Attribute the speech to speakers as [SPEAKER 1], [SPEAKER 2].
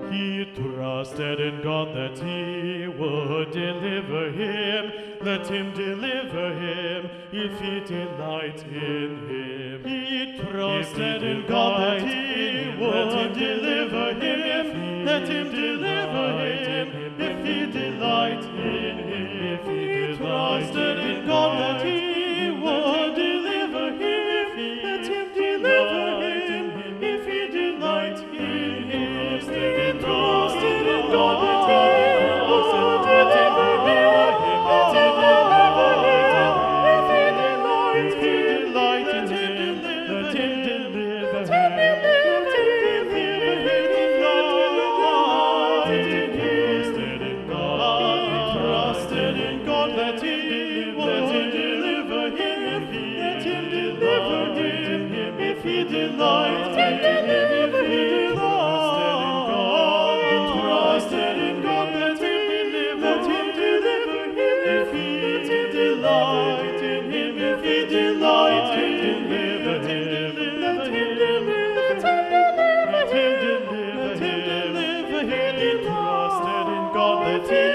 [SPEAKER 1] He trusted in God that he would deliver him. Let him deliver him if he delight in him. He trusted in God that he would deliver him. Let him deliver him if he delight in him. He trusted in God that he would deliver him. Let him deliver him if he delight in him. He trusted in God that he would deliver him. Let him deliver him if he delight in him. Let him deliver him. Trusted in God that he would deliver him. Let him deliver him if he delight in him. Trusted in God that he let him deliver him if he delight in him. If he delight in him, let him deliver him. He trusted in God that he